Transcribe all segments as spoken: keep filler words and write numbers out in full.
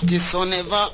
dirty son ever.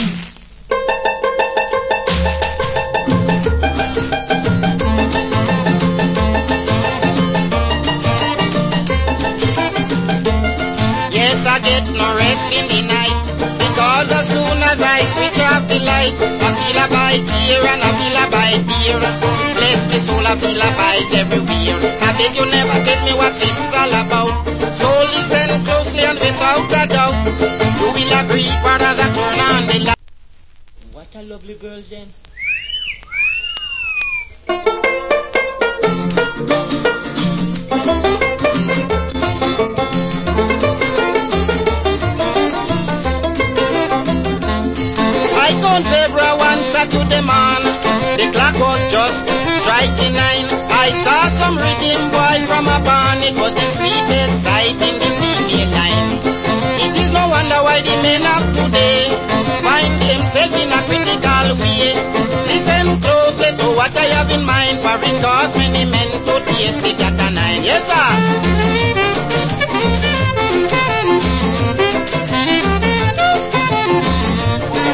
Yes, I get no rest in the night, because as soon as I switch off the light, I feel a bite here and I feel a bite here. Bless me soul, I feel a bite everywhere. I bet you never tell me what it's all about. So listen closely and without a doubt, you will agree, brothers, I turn on the light. What a lovely girl, then.